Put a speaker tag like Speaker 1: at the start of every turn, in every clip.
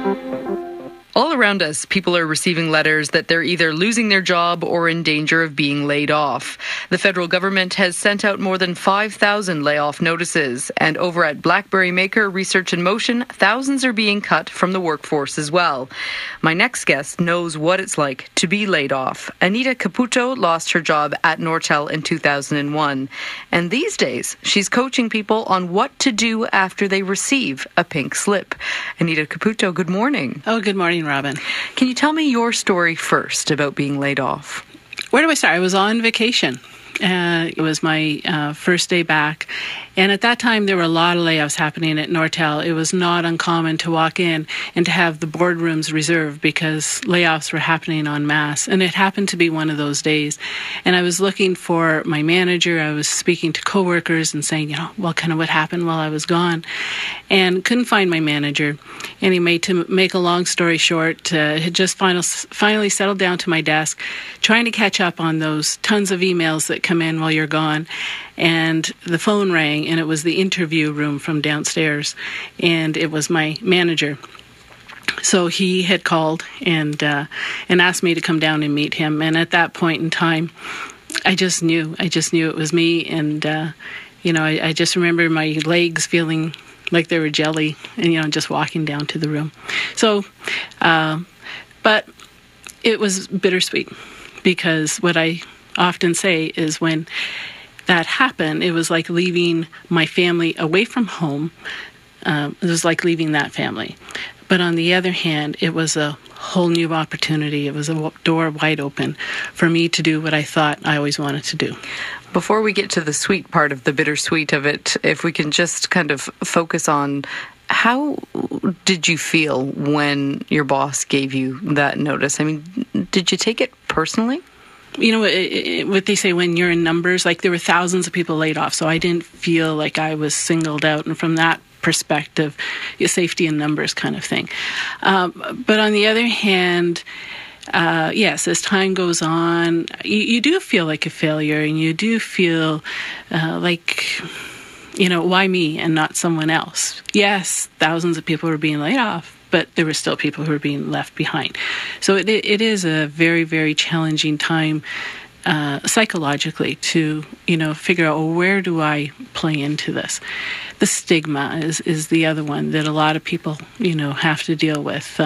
Speaker 1: All around us, people are receiving letters that they're either losing their job or in danger of being laid off. The federal government has sent out more than 5,000 layoff notices, and over at BlackBerry maker Research in Motion, thousands are being cut from the workforce as well. My next guest knows what it's like to be laid off. Anita Caputo lost her job at Nortel in 2001, and these days she's coaching people on what to do after they receive a pink slip. Anita Caputo, good morning.
Speaker 2: Oh, good morning, Robin.
Speaker 1: Can you tell me your story first about being laid off?
Speaker 2: Where do I start? I was on vacation. It was my first day back. And at that time, there were a lot of layoffs happening at Nortel. It was not uncommon to walk in and to have the boardrooms reserved because layoffs were happening en masse. And it happened to be one of those days. And I was looking for my manager. I was speaking to coworkers and saying, what happened while I was gone. And couldn't find my manager. Anyway, to make a long story short, had just finally settled down to my desk, trying to catch up on those tons of emails that come in while you're gone. And the phone rang, and it was the interview room from downstairs, and it was my manager. So he had called and asked me to come down and meet him. And at that point in time, I just knew it was me. And I just remember my legs feeling like they were jelly, and just walking down to the room. So, but it was bittersweet, because what I often say is when that happened, it was like leaving my family away from home. It was like leaving that family. But on the other hand, it was a whole new opportunity. It was a door wide open for me to do what I thought I always wanted to do.
Speaker 1: Before we get to the sweet part of the bittersweet of it, if we can just kind of focus on how did you feel when your boss gave you that notice? I mean, did you take it personally?
Speaker 2: What they say, when you're in numbers, like there were thousands of people laid off, so I didn't feel like I was singled out. And from that perspective, safety in numbers kind of thing. But on the other hand, yes, as time goes on, you do feel like a failure, and you do feel like, why me and not someone else? Yes, thousands of people were being laid off, but there were still people who were being left behind. So it is a very, very challenging time psychologically to, figure out, where do I play into this? The stigma is the other one that a lot of people, have to deal with.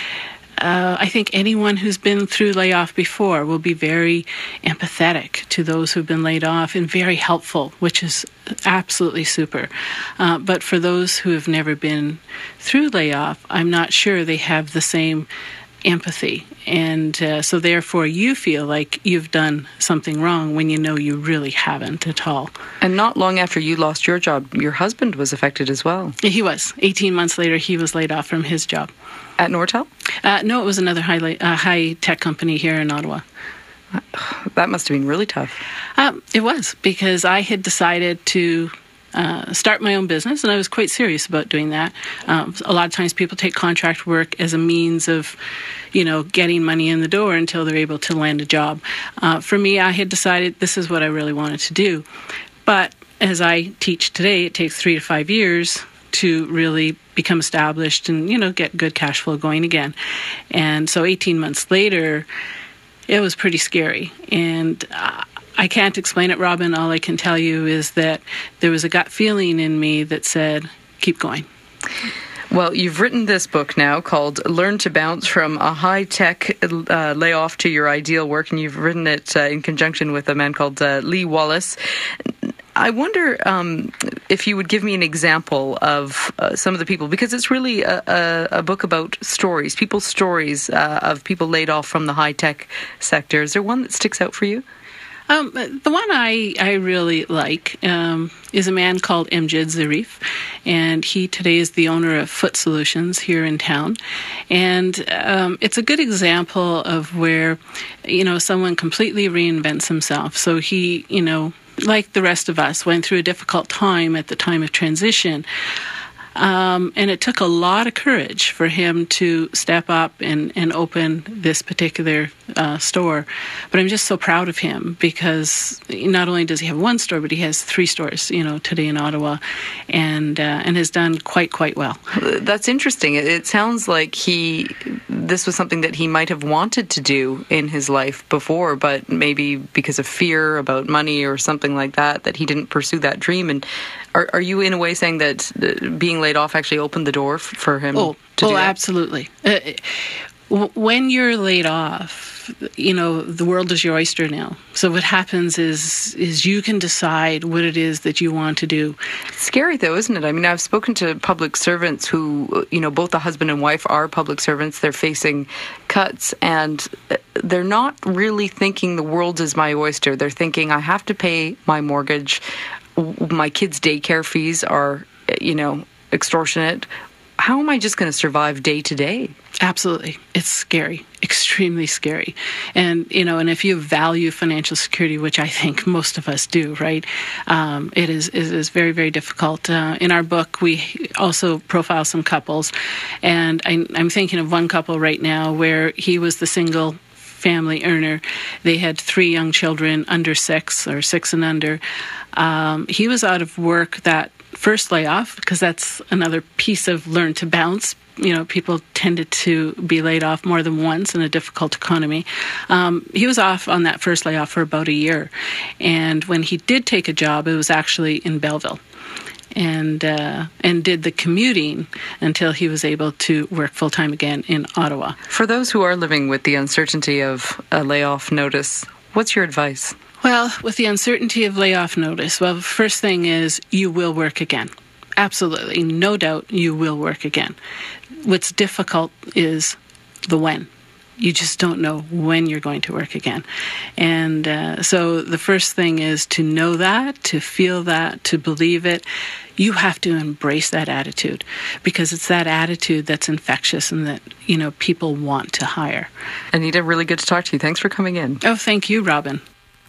Speaker 2: I think anyone who's been through layoff before will be very empathetic to those who've been laid off and very helpful, which is absolutely super. But for those who have never been through layoff, I'm not sure they have the same empathy. And so therefore you feel like you've done something wrong when you really haven't at all.
Speaker 1: And not long after you lost your job, your husband was affected as well.
Speaker 2: He was. 18 months later, he was laid off from his job.
Speaker 1: At Nortel?
Speaker 2: No, it was another high-tech company here in Ottawa.
Speaker 1: That must have been really tough.
Speaker 2: It was, because I had decided to start my own business, and I was quite serious about doing that. A lot of times people take contract work as a means of, getting money in the door until they're able to land a job. For me, I had decided this is what I really wanted to do. But as I teach today, it takes 3 to 5 years to really become established and, get good cash flow going again. And so 18 months later, it was pretty scary. And I can't explain it, Robin. All I can tell you is that there was a gut feeling in me that said, keep going.
Speaker 1: Well, you've written this book now called Learn to Bounce from a High-Tech Layoff to Your Ideal Work, and you've written it in conjunction with a man called Lee Wallace. I wonder if you would give me an example of some of the people, because it's really a book about stories, people's stories of people laid off from the high-tech sector. Is there one that sticks out for you?
Speaker 2: The one I really like is a man called Amjad Zarif, and he today is the owner of Foot Solutions here in town. And it's a good example of where, someone completely reinvents himself. So he, like the rest of us, went through a difficult time at the time of transition. And it took a lot of courage for him to step up and open this particular store. But I'm just so proud of him because not only does he have one store, but he has 3 stores, today in Ottawa, and has done quite well.
Speaker 1: That's interesting. It sounds like this was something that he might have wanted to do in his life before, but maybe because of fear about money or something like that he didn't pursue that dream. And are you in a way saying that being laid off actually opened the door for him to do that?
Speaker 2: Absolutely. When you're laid off, the world is your oyster now. So what happens is you can decide what it is that you want to do.
Speaker 1: It's scary though, isn't it? I mean, I've spoken to public servants who, both the husband and wife are public servants. They're facing cuts and they're not really thinking the world is my oyster. They're thinking I have to pay my mortgage. My kids' daycare fees are, extortionate. How am I just going to survive day to day?
Speaker 2: Absolutely. It's scary, extremely scary. And, and if you value financial security, which I think most of us do, right, it is very, very difficult. In our book, we also profile some couples. And I'm thinking of one couple right now where he was the single family earner. They had 3 young children under 6 or 6 and under. He was out of work that first layoff, because that's another piece of learn to bounce. People tended to be laid off more than once in a difficult economy. He was off on that first layoff for about a year. And when he did take a job, it was actually in Belleville. And did the commuting until he was able to work full-time again in Ottawa.
Speaker 1: For those who are living with the uncertainty of a layoff notice, what's your advice?
Speaker 2: Well, with the uncertainty of layoff notice, the first thing is you will work again. Absolutely, no doubt you will work again. What's difficult is the when. You just don't know when you're going to work again. And so the first thing is to know that, to feel that, to believe it. You have to embrace that attitude because it's that attitude that's infectious and that, people want to hire.
Speaker 1: Anita, really good to talk to you. Thanks for coming in.
Speaker 2: Oh, thank you, Robin.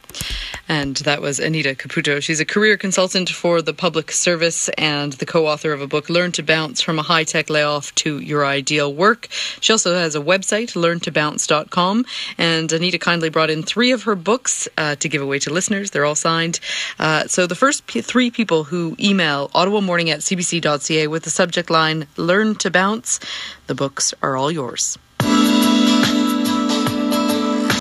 Speaker 1: And that was Anita Caputo. She's a career consultant for the public service and the co-author of a book, Learn to Bounce from a High-Tech Layoff to Your Ideal Work. She also has a website, learntobounce.com. And Anita kindly brought in 3 of her books to give away to listeners. They're all signed. So the first 3 people who email ottawamorning@cbc.ca with the subject line, Learn to Bounce, the books are all yours.